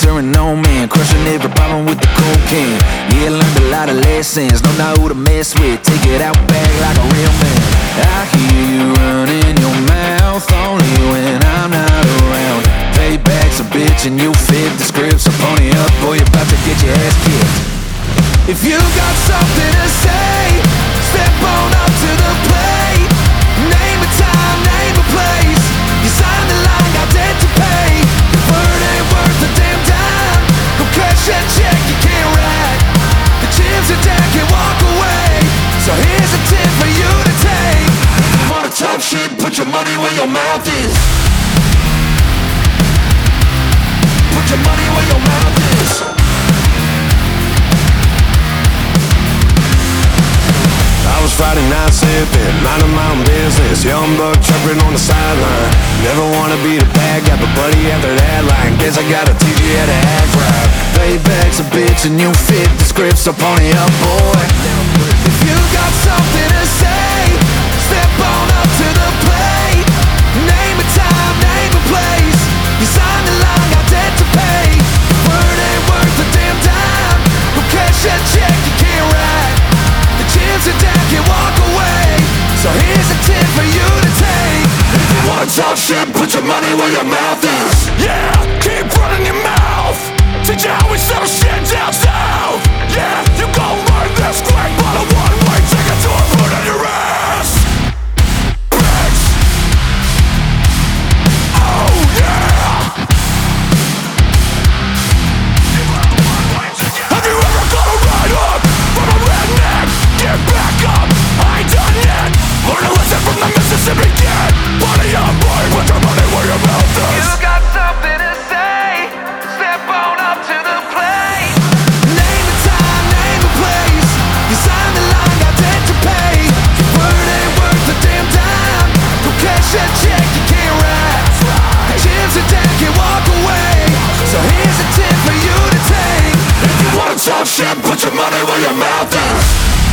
serving no man, crushing every problem with the cocaine. Yeah, learned a lot of lessons, don't know who to mess with. Take it out back like a real man. I hear you running your mouth only when I'm not around. Payback's a bitch and you fit the script, so pony up or you're about to get your ass kicked. If you got something to say, step on up to the plate. Name a time, name a place. You signed the line, got debt to pay. Your word ain't worth a damn dime. Go cash that check, you can't write. The chips are down, can't walk away. So here's a tip for you to take. If you wanna talk shit, put your money where your mouth is. Put your money where your mouth is. I was Friday night sipping, minding my own business. Young buck chirping on the sideline. Never wanna be the bad guy, but buddy after that line, guess I gotta teach you how to act right. Payback's a bitch and you fit the script, so pony up, boy. If you got something to say, step on up to the plate. Name a time, name a place. You signed the line, got debt to pay. Your word ain't worth a damn dime. Go cash that check, you can't write. The chips are down, can't walk away. So here's a tip for you to take. If you wanna talk shit, put your money where your mouth is. Yeah, keep running your mouth. Teach you how we settle shit down south. Yeah, you gon' learn this quick, but a one-way ticket to a foot on your ass. Bitch. Oh yeah. Have you ever got a ride up from a redneck? Get back up, I ain't done yet. Learn a lesson from the Mississippi Kid. Body up, boy, put your money where your mouth is. You got something to say, step on up to the plate. Name a time, name a place. You signed the line, got debt to pay. Your word ain't worth a damn dime. Go cash that check, you can't write. The chips are down, can't walk away. So here's a tip for you to take. If you wanna talk shit, put your money where your mouth is.